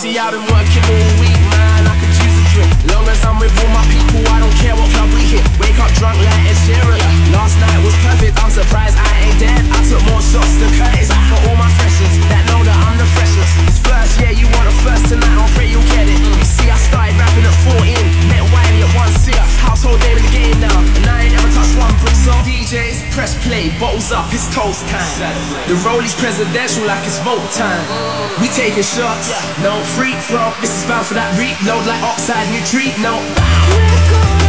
See, I've been working all week, man, I could use a drink. Long as I'm with all my people, I don't care what club we hit. Wake up drunk like Ed Sheeran. Last night was perfect, I'm surprised I ain't dead. I took more shots than Curtis. For all my freshers that know that I'm the freshest. It's first, yeah, you want a first tonight, I'll pray you'll get it. You see, I started rapping at 14, met Wiley at 1-6. Household name in the game now, and I ain't ever touched one brick. So DJs, press play, bottles up, it's toast time. The Rollies presidential like it's vote time. We taking shots, no free throw. This is bound for that reload like oxide, new treat, no. We're going